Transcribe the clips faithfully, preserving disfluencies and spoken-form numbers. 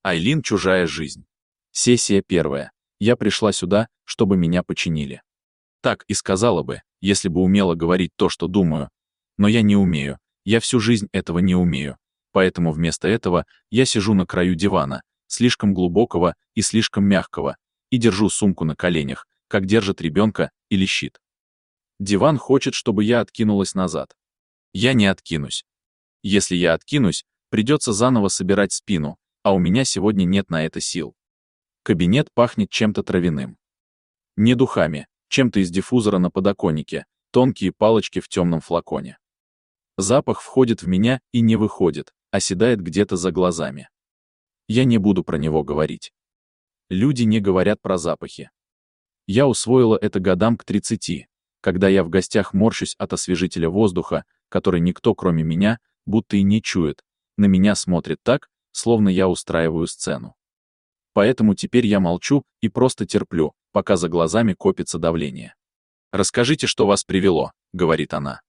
Айлин «Чужая жизнь». Сессия первая. Я пришла сюда, чтобы меня починили. Так и сказала бы, если бы умела говорить то, что думаю. Но я не умею, я всю жизнь этого не умею. Поэтому вместо этого я сижу на краю дивана, слишком глубокого и слишком мягкого, и держу сумку на коленях, как держит ребенка или щит. Диван хочет, чтобы я откинулась назад. Я не откинусь. Если я откинусь, придется заново собирать спину, а у меня сегодня нет на это сил. Кабинет пахнет чем-то травяным. Не духами, чем-то из диффузора на подоконнике, тонкие палочки в темном флаконе. Запах входит в меня и не выходит, оседает где-то за глазами. Я не буду про него говорить. Люди не говорят про запахи. Я усвоила это годам к тридцати, когда я в гостях морщусь от освежителя воздуха, который никто, кроме меня, будто и не чует, на меня смотрит так, словно я устраиваю сцену. Поэтому теперь я молчу и просто терплю, пока за глазами копится давление. «Расскажите, что вас привело», — говорит она.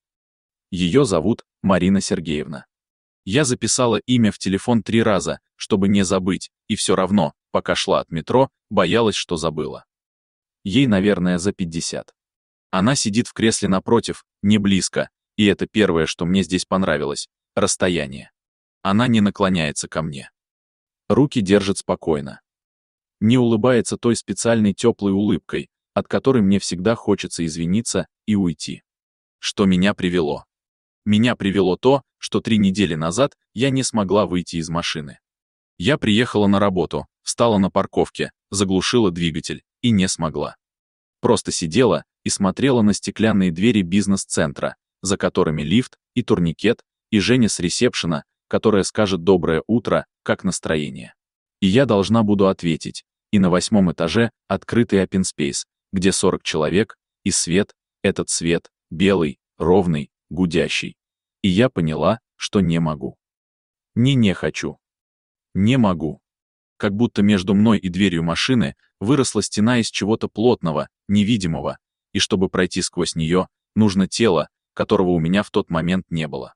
Ее зовут Марина Сергеевна. Я записала имя в телефон три раза, чтобы не забыть, и все равно, пока шла от метро, боялась, что забыла. Ей, наверное, за пятьдесят. Она сидит в кресле напротив, не близко, и это первое, что мне здесь понравилось — расстояние. Она не наклоняется ко мне. Руки держит спокойно. Не улыбается той специальной теплой улыбкой, от которой мне всегда хочется извиниться и уйти. Что меня привело? Меня привело то, что три недели назад я не смогла выйти из машины. Я приехала на работу, встала на парковке, заглушила двигатель и не смогла. Просто сидела и смотрела на стеклянные двери бизнес-центра, за которыми лифт и турникет, и Женя с ресепшена, которая скажет «доброе утро», как настроение. И я должна буду ответить. И на восьмом этаже открытый open space, где сорок человек, и свет, этот свет, белый, ровный, гудящий. И я поняла, что не могу. Не не хочу. Не могу. Как будто между мной и дверью машины выросла стена из чего-то плотного, невидимого, и чтобы пройти сквозь нее, нужно тело, которого у меня в тот момент не было.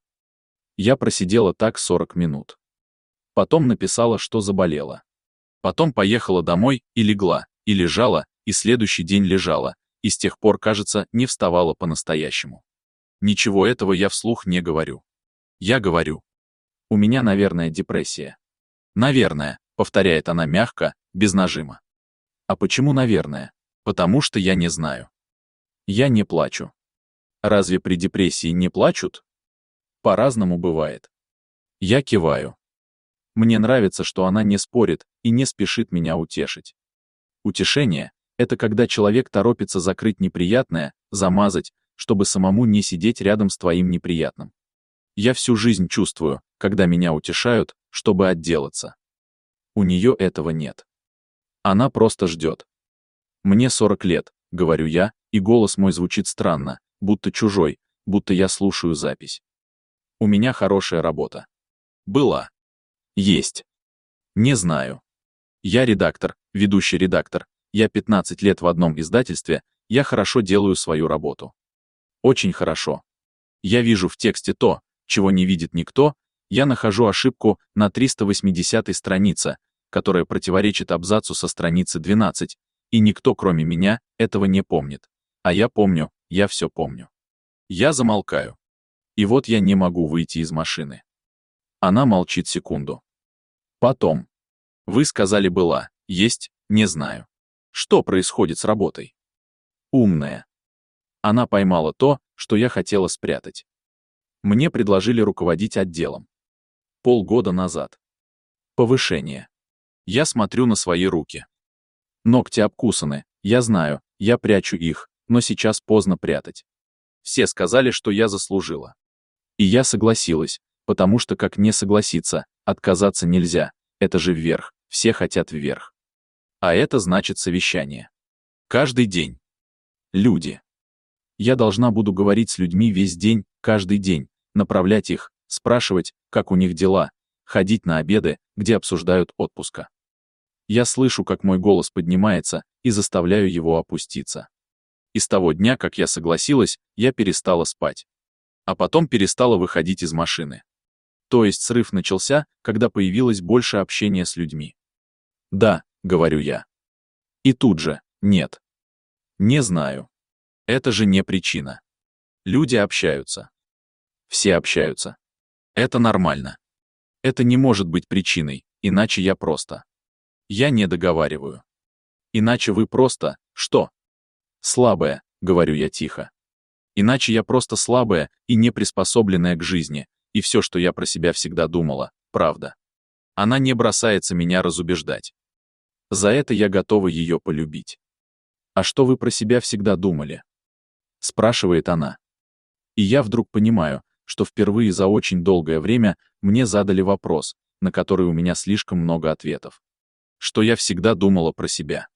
Я просидела так сорок минут. Потом написала, что заболела. Потом поехала домой и легла, и лежала, и следующий день лежала, и с тех пор, кажется, не вставала по-настоящему. Ничего этого я вслух не говорю. Я говорю. У меня, наверное, депрессия. Наверное, повторяет она мягко, без нажима. А почему наверное? Потому что я не знаю. Я не плачу. Разве при депрессии не плачут? По-разному бывает. Я киваю. Мне нравится, что она не спорит и не спешит меня утешить. Утешение — это когда человек торопится закрыть неприятное, замазать, чтобы самому не сидеть рядом с твоим неприятным. Я всю жизнь чувствую, когда меня утешают, чтобы отделаться. У нее этого нет. Она просто ждет. Мне сорок лет, говорю я, и голос мой звучит странно, будто чужой, будто я слушаю запись. У меня хорошая работа. Была. Есть. Не знаю. Я редактор, ведущий редактор, я пятнадцать лет в одном издательстве, я хорошо делаю свою работу. Очень хорошо. Я вижу в тексте то, чего не видит никто, я нахожу ошибку на триста восьмидесятой странице, которая противоречит абзацу со страницы двенадцать, и никто, кроме меня, этого не помнит. А я помню, я все помню. Я замолкаю. И вот я не могу выйти из машины. Она молчит секунду. Потом. Вы сказали «была», «есть», «не знаю». Что происходит с работой? Умная. Она поймала то, что я хотела спрятать. Мне предложили руководить отделом. Полгода назад. Повышение. Я смотрю на свои руки. Ногти обкусаны, я знаю, я прячу их, но сейчас поздно прятать. Все сказали, что я заслужила. И я согласилась, потому что как не согласиться, отказаться нельзя, это же вверх, все хотят вверх. А это значит совещание. Каждый день. Люди. Я должна буду говорить с людьми весь день, каждый день, направлять их, спрашивать, как у них дела, ходить на обеды, где обсуждают отпуска. Я слышу, как мой голос поднимается, и заставляю его опуститься. И с того дня, как я согласилась, я перестала спать. А потом перестала выходить из машины. То есть срыв начался, когда появилось больше общения с людьми. Да, говорю я. И тут же, нет. Не знаю. Это же не причина. Люди общаются. Все общаются. Это нормально. Это не может быть причиной, иначе я просто. Я не договариваю. Иначе вы просто, что? Слабая, говорю я тихо. Иначе я просто слабая и не приспособленная к жизни, и все, что я про себя всегда думала, правда. Она не бросается меня разубеждать. За это я готова ее полюбить. «А что вы про себя всегда думали?» Спрашивает она. И я вдруг понимаю, что впервые за очень долгое время мне задали вопрос, на который у меня слишком много ответов. Что я всегда думала про себя.